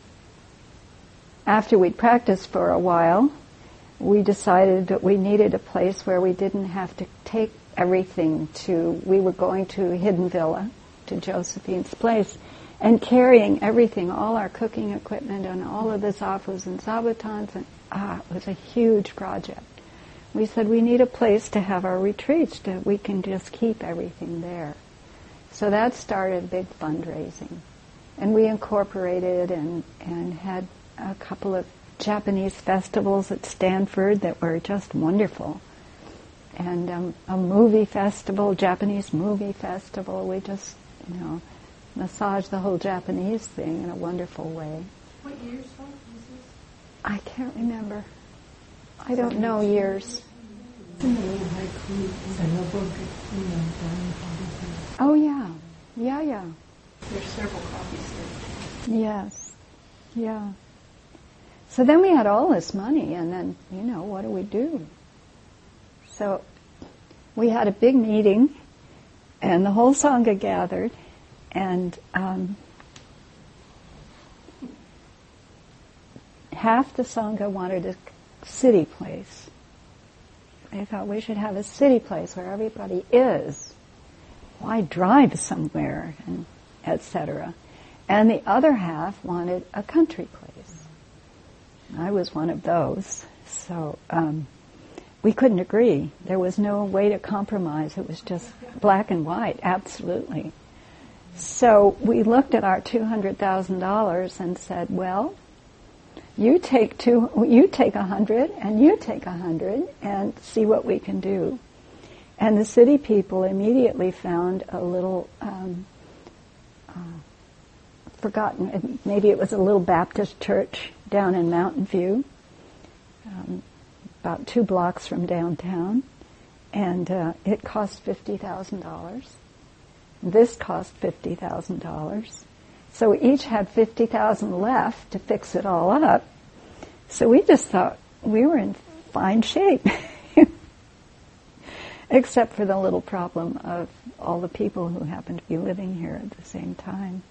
after we'd practiced for a while, we decided that we needed a place where we didn't have to take everything to, we were going to Hidden Villa, to Josephine's place, and carrying everything, all our cooking equipment and all of the zafus and zabutons, and ah, it was a huge project. We said we need a place to have our retreats, that we can just keep everything there. So that started a big fundraising. And we incorporated and, and had a couple of Japanese festivals at Stanford that were just wonderful. And um, a movie festival, Japanese movie festival. We just, you know, massaged the whole Japanese thing in a wonderful way. What years was this? I can't remember. I don't know years. Oh, yeah. Yeah, yeah. There's several copies there. Yes. Yeah. So then we had all this money, and then, you know, what do we do? So we had a big meeting, and the whole Sangha gathered, and um, half the Sangha wanted a city place. They thought we should have a city place where everybody is. Why drive somewhere, and et cetera. And the other half wanted a country place. I was one of those, so um, we couldn't agree. There was no way to compromise. It was just black and white, absolutely. So we looked at our two hundred thousand dollars and said, well, you take two, you take a hundred, and you take a hundred, and see what we can do. And the city people immediately found a little, um, uh, forgotten, maybe it was a little Baptist church down in Mountain View, um, about two blocks from downtown, and uh, it cost fifty thousand dollars. This cost fifty thousand dollars. So we each had fifty thousand dollars left to fix it all up. So we just thought we were in fine shape, except for the little problem of all the people who happened to be living here at the same time.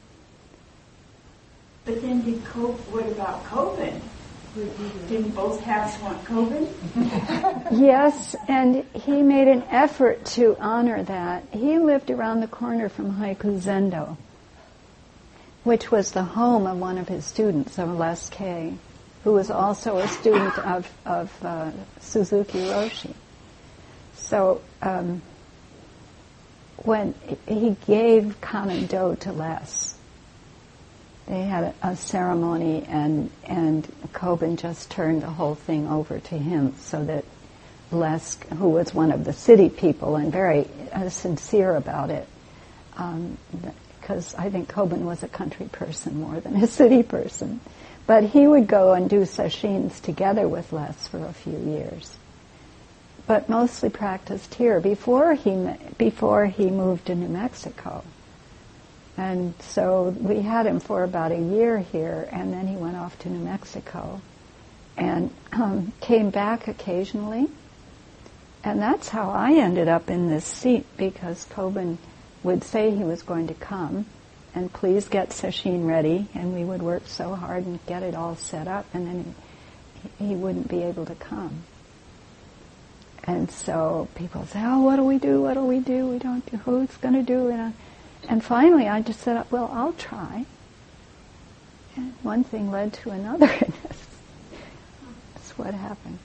But then did Co- what about Coben? Didn't both halves want Coben? Yes, and he made an effort to honor that. He lived around the corner from Haiku Zendo, which was the home of one of his students, of Les Kay, who was also a student of, of uh, Suzuki Roshi. So um, when he gave Kannon-do to Les, they had a, a ceremony, and and Coben just turned the whole thing over to him, so that Les, who was one of the city people and very uh, sincere about it, because um, I think Coben was a country person more than a city person, but he would go and do sashins together with Les for a few years. but mostly practiced here before he before he moved to New Mexico. And so we had him for about a year here, and then he went off to New Mexico and um, came back occasionally. And that's how I ended up in this seat, because Kobun would say he was going to come, and please get sesshin ready, and we would work so hard and get it all set up, and then he, he wouldn't be able to come. And so people say, oh, what do we do, what do we do, we don't do, who's going to do it? And finally I just said, well, I'll try. And one thing led to another, and that's, that's what happened.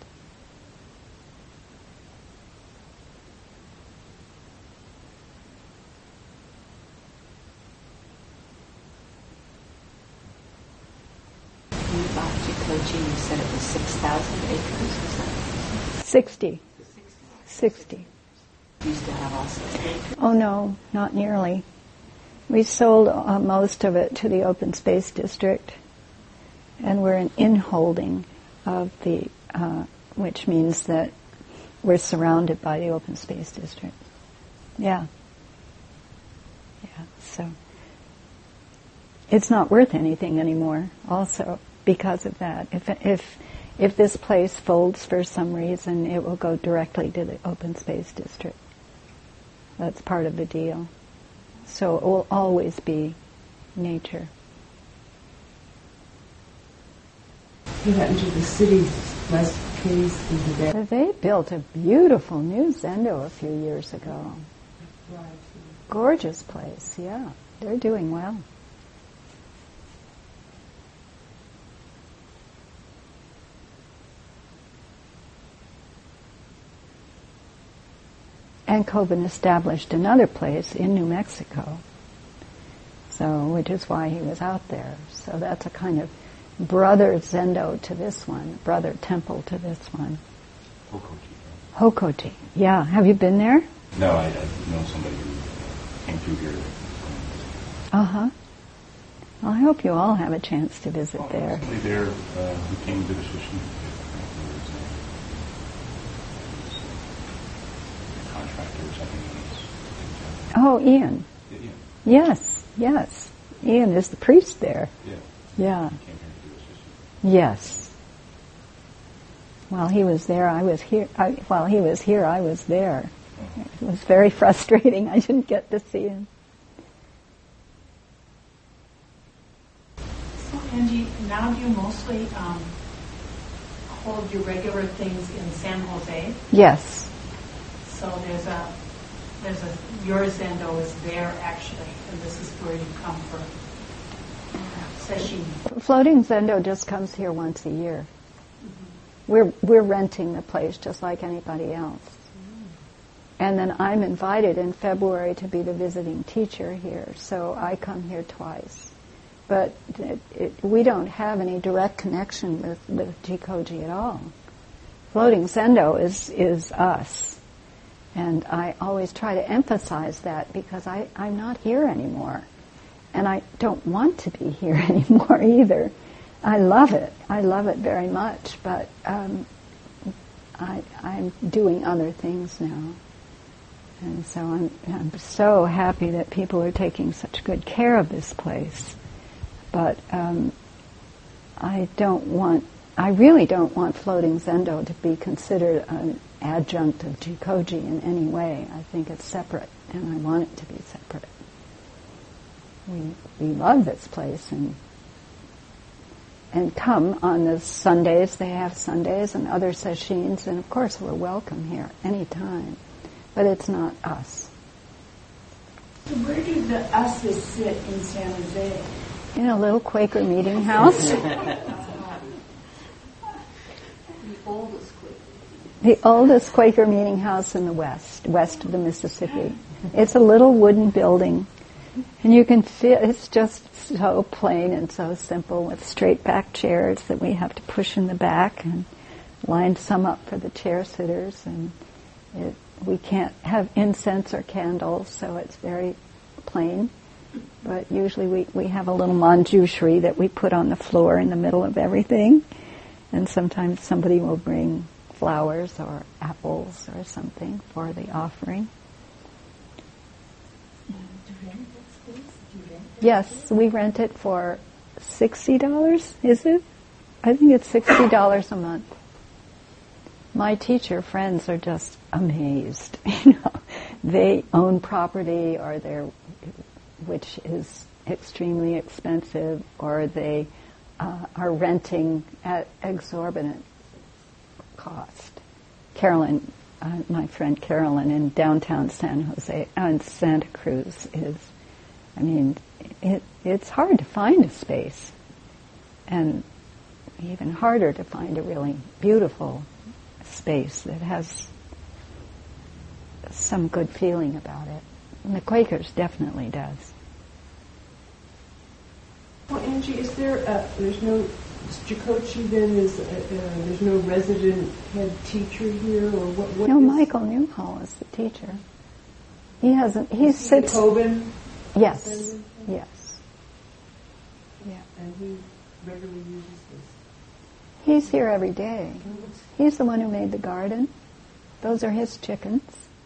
You bought Jikoji, you said it was six thousand acres, was that? Sixty. Sixty. Do you still have all sixty acres? Oh no, not nearly. We sold uh, most of it to the Open Space District, and we're an in-holding of the, uh, which means that we're surrounded by the Open Space District. Yeah. Yeah, so it's not worth anything anymore, also, because of that. If if if this place folds for some reason, it will go directly to the Open Space District. That's part of the deal. So it will always be nature. What happened to the city last case in the But they built a beautiful new Zendo a few years ago. Gorgeous place, yeah. They're doing well. And Kobun established another place in New Mexico, so which is why he was out there. So that's a kind of brother Zendo to this one, brother temple to this one. Hokoti. Hokoti, yeah. Have you been there? No, I, I know somebody who came through here. Uh-huh. Well, I hope you all have a chance to visit Oh, there. somebody there uh, who came to the Shishin. Contractor or something. Oh, Ian. Yeah, yeah. Yes, yes. Ian is the priest there. Yeah. Yeah. He came here to do a Shishin. Yes. While he was there, I was here. I, while he was here, I was there. It was very frustrating. I didn't get to see him. So, Angie, now do you mostly um, hold your regular things in San Jose? Yes. So there's a, there's a, your Zendo is there actually, and this is where you come for uh, sesshin. Floating Zendo just comes here once a year. We're we're renting the place just like anybody else. And then I'm invited in February to be the visiting teacher here, so I come here twice. But it, it, we don't have any direct connection with, with Jikoji at all. Floating Zendo is, is us. And I always try to emphasize that because I, I'm not here anymore. And I don't want to be here anymore either. I love it. I love it very much, but um, I, I'm doing other things now. And so I'm, I'm so happy that people are taking such good care of this place. But um, I don't want, I really don't want Floating Zendo to be considered an adjunct of Jikoji in any way. I think it's separate, and I want it to be separate. We we love this place, and and come on the Sundays. They have Sundays and other sesshins, and of course we're welcome here anytime. But it's not us. So where do the us's sit in San Jose? In a little Quaker meeting house. The oldest Quaker. The oldest Quaker meeting house in the west, west of the Mississippi. It's a little wooden building, and you can feel it's just so plain and so simple with straight back chairs that we have to push in the back and line some up for the chair sitters, and it, we can't have incense or candles, so it's very plain. But usually we, we have a little manjushri that we put on the floor in the middle of everything, and sometimes somebody will bring flowers or apples or something for the offering. Yes, we rent it for sixty dollars, is it? I think it's sixty dollars a month. My teacher friends are just amazed. You know, they own property, or they're, which is extremely expensive, or they uh, are renting at exorbitant cost. Carolyn, uh, my friend Carolyn in downtown San Jose, uh, Santa Cruz is, I mean, it, it's hard to find a space, and even harder to find a really beautiful space that has some good feeling about it. And the Quakers definitely does. Well, Angie, is there a, there's no, Jikochi then is, uh, uh, there's no resident head teacher here, or what? what No, is, Michael Newhall is the teacher. He hasn't, he is he sits... the Coben? Yes, Descendant? yes. Yeah. And he regularly uses this. He's here every day. He's the one who made the garden. Those are his chickens.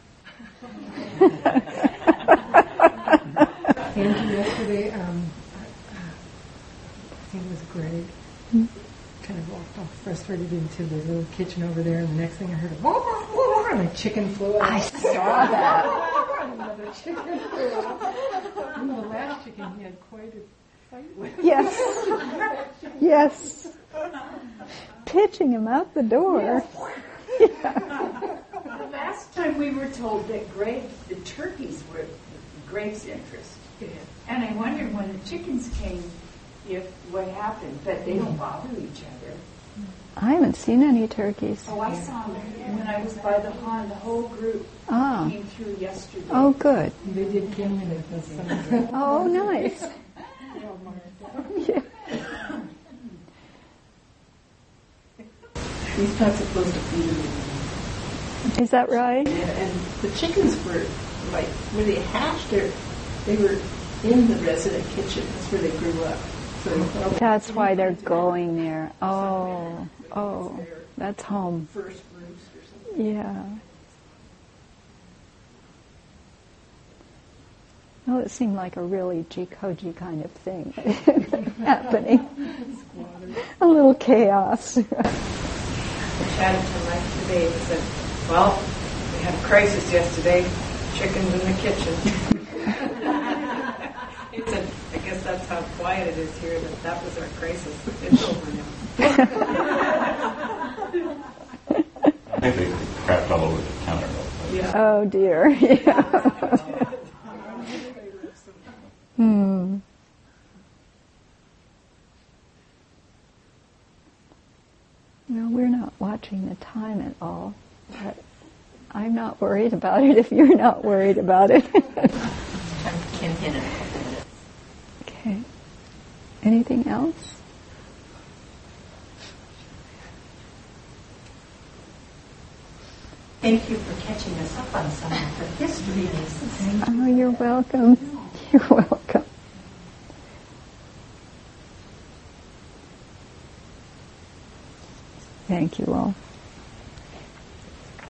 Angie, yesterday, um, I think it was Greg, Hmm. kind of walked off frustrated into the little kitchen over there, and the next thing I heard, wah, wah, wah, wah, and a chicken flew out. I saw that. And another chicken flew out. And the last chicken he had quite a fight with. Yes. Yes. Pitching him out the door. Yeah. The last time we were told that Greg, the turkeys were Greg's interest. Yeah. And I wondered when the chickens came if what happened, but they don't bother each other. I haven't seen any turkeys. Oh, I saw them when I was by the pond. The whole group Ah. came through yesterday. Oh, good. They did kill him at the sun. Oh, nice. Yeah. He's not supposed to feed them. Is that right? And, and the chickens were, like, when they hatched, they they were in the resident kitchen. That's where they grew up. So they probably That's why they're going there. Oh, oh, that's home. first roost or something. Yeah. Well, it seemed like a really Jikoji kind of thing happening. A little chaos. I chatted to Mike today and said, well, we had a crisis yesterday, chickens in the kitchen. He said, I guess that's how quiet it is here, that that was our crisis. It's over now. I think they crapped all over the counter. though. Yeah. Oh dear. Yeah. Hmm. No, we're not watching the time at all, but I'm not worried about it if you're not worried about it. I can hit in a couple minutes. Okay. Anything else? Thank you for catching us up on some of the histories. Oh, you're welcome. You're welcome. Thank you all.